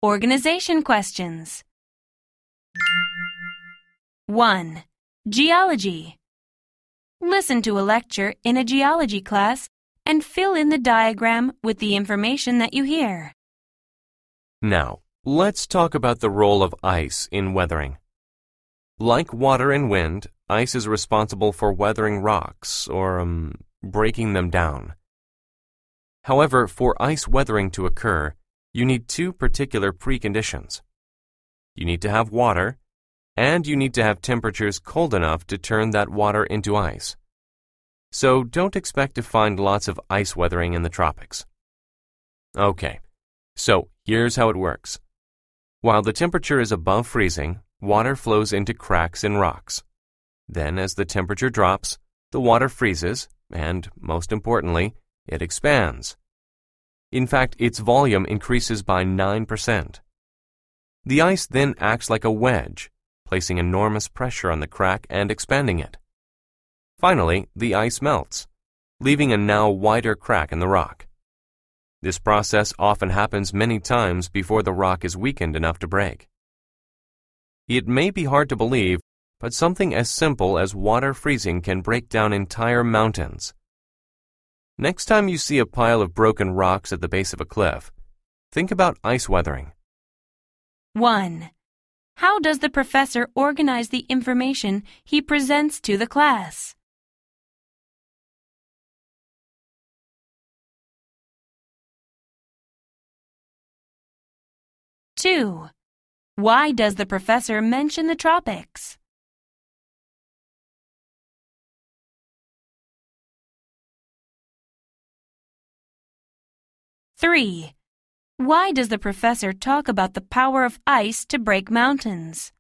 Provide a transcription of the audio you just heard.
Organization questions. 1. Geology. Listen to a lecture in a geology class and fill in the diagram with the information that you hear. Now, let's talk about the role of ice in weathering. Like water and wind, ice is responsible for weathering rocks or breaking them down. However, for ice weathering to occur, you need two particular preconditions. You need to have water, and you need to have temperatures cold enough to turn that water into ice. So don't expect to find lots of ice weathering in the tropics. Okay, so here's how it works. While the temperature is above freezing, water flows into cracks in rocks. Then as the temperature drops, the water freezes, and most importantly, it expands. In fact, its volume increases by 9%. The ice then acts like a wedge, placing enormous pressure on the crack and expanding it. Finally, the ice melts, leaving a now wider crack in the rock. This process often happens many times before the rock is weakened enough to break. It may be hard to believe, but something as simple as water freezing can break down entire mountains. Next time you see a pile of broken rocks at the base of a cliff, think about ice weathering. 1. How does the professor organize the information he presents to the class? Two. Why does the professor mention the tropics? 3. Why does the professor talk about the power of ice to break mountains?